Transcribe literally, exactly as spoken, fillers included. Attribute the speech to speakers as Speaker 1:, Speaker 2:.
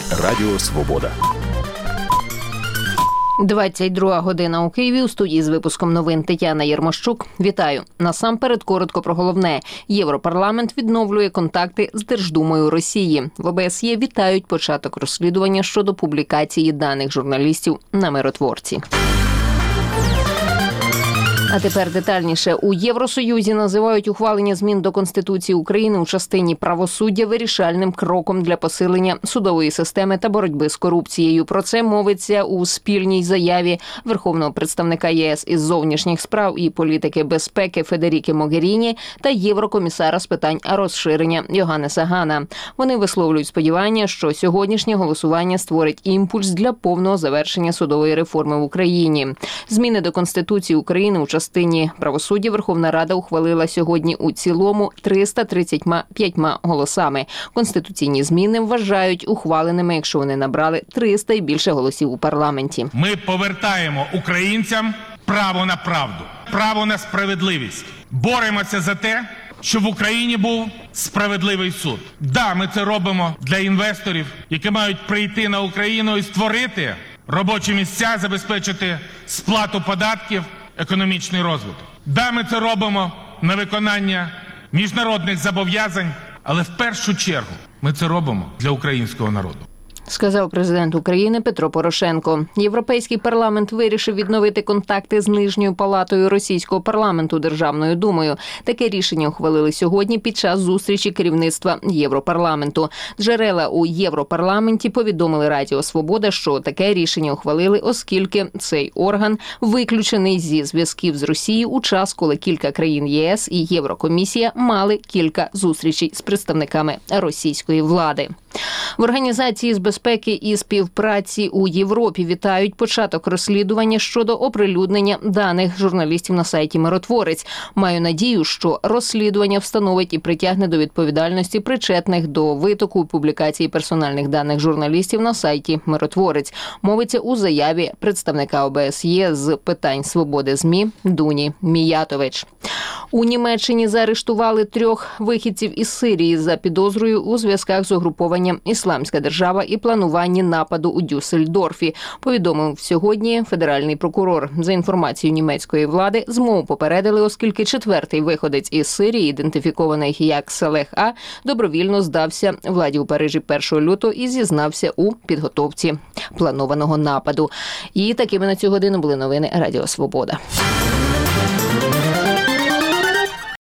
Speaker 1: Радіо Свобода.
Speaker 2: двадцять друга година у Києві. У студії з випуском новин Тетяна Єрмощук. Вітаю. Насамперед коротко про головне. Європарламент відновлює контакти з Держдумою Росії. В ОБСЄ вітають початок розслідування щодо публікації даних журналістів на «Миротворці». А тепер детальніше. У Євросоюзі називають ухвалення змін до Конституції України у частині правосуддя вирішальним кроком для посилення судової системи та боротьби з корупцією. Про це мовиться у спільній заяві Верховного представника ЄС із зовнішніх справ і політики безпеки Федеріки Могеріні та Єврокомісара з питань розширення Йоганнеса Гана. Вони висловлюють сподівання, що сьогоднішнє голосування створить імпульс для повного завершення судової реформи в Україні. Зміни до Конституції України у частині правосуддя Верховна Рада ухвалила сьогодні у цілому триста тридцять п'ять голосами. Конституційні зміни вважають ухваленими, якщо вони набрали триста і більше голосів у парламенті.
Speaker 3: Ми повертаємо українцям право на правду, право на справедливість. Боремося за те, щоб в Україні був справедливий суд. Да, ми це робимо для інвесторів, які мають прийти на Україну і створити робочі місця, забезпечити сплату податків, економічний розвиток. Да, ми це робимо на виконання міжнародних зобов'язань, але в першу чергу ми це робимо для українського народу.
Speaker 2: Сказав президент України Петро Порошенко. Європейський парламент вирішив відновити контакти з Нижньою палатою російського парламенту Державною думою. Таке рішення ухвалили сьогодні під час зустрічі керівництва Європарламенту. Джерела у Європарламенті повідомили Радіо Свобода, що таке рішення ухвалили, оскільки цей орган виключений зі зв'язків з Росією у час, коли кілька країн ЄС і Єврокомісія мали кілька зустрічей з представниками російської влади. В Організації з безпеки і співпраці у Європі вітають початок розслідування щодо оприлюднення даних журналістів на сайті «Миротворець». Маю надію, що розслідування встановить і притягне до відповідальності причетних до витоку і публікації персональних даних журналістів на сайті «Миротворець». Мовиться у заяві представника ОБСЄ з питань свободи ЗМІ Дуні Міятович. У Німеччині заарештували трьох вихідців із Сирії за підозрою у зв'язках з угрупованням «Ісламська держава» і плануванні нападу у Дюссельдорфі, повідомив сьогодні федеральний прокурор. За інформацією німецької влади, змову попередили, оскільки четвертий виходець із Сирії, ідентифікований як Салех А, добровільно здався владі у Парижі першого лютого і зізнався у підготовці планованого нападу. І такими на цю годину були новини Радіо Свобода.